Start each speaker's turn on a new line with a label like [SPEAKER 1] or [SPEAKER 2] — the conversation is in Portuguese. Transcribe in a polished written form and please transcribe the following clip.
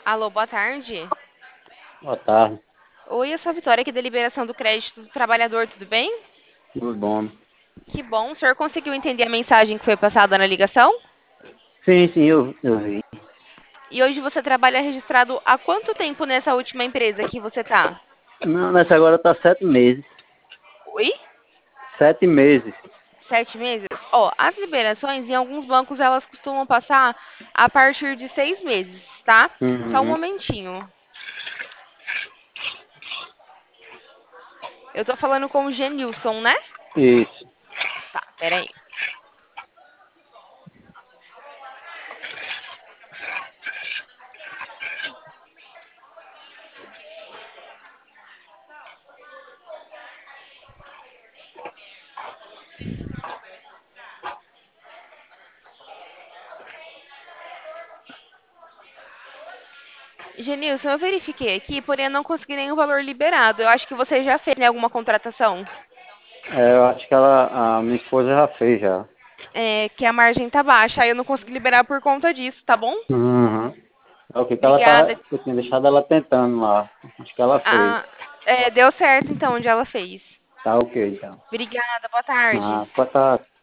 [SPEAKER 1] Alô, boa tarde.
[SPEAKER 2] Boa tarde,
[SPEAKER 1] Oi, eu sou a Vitória aqui da Liberação do Crédito do Trabalhador, tudo bem?
[SPEAKER 2] tudo bom?
[SPEAKER 1] Que bom, o senhor conseguiu entender a mensagem que foi passada na ligação?
[SPEAKER 2] Sim, eu vi.
[SPEAKER 1] E hoje você trabalha registrado há quanto tempo nessa última empresa que você tá?
[SPEAKER 2] Não, nessa agora tá 7 meses.
[SPEAKER 1] Oi?
[SPEAKER 2] 7 meses.
[SPEAKER 1] 7 meses? Ó, as liberações em alguns bancos elas costumam passar a partir de 6 meses, tá? Só um
[SPEAKER 2] Uhum.
[SPEAKER 1] momentinho. Eu tô falando com o Genilson, né?
[SPEAKER 2] Isso.
[SPEAKER 1] Tá, peraí. Genilson, eu verifiquei aqui, porém eu não consegui nenhum valor liberado. Eu acho que você já fez, né, alguma contratação.
[SPEAKER 2] Eu acho que a minha esposa já fez já.
[SPEAKER 1] É, que a margem tá baixa, aí eu não consegui liberar por conta disso, tá bom?
[SPEAKER 2] Uhum. É o que ela
[SPEAKER 1] Obrigada.
[SPEAKER 2] tá. Eu tinha deixado ela tentando lá. Acho que ela fez.
[SPEAKER 1] Ah, deu certo então onde ela fez.
[SPEAKER 2] Tá ok, então.
[SPEAKER 1] Obrigada, boa tarde.
[SPEAKER 2] Boa tarde.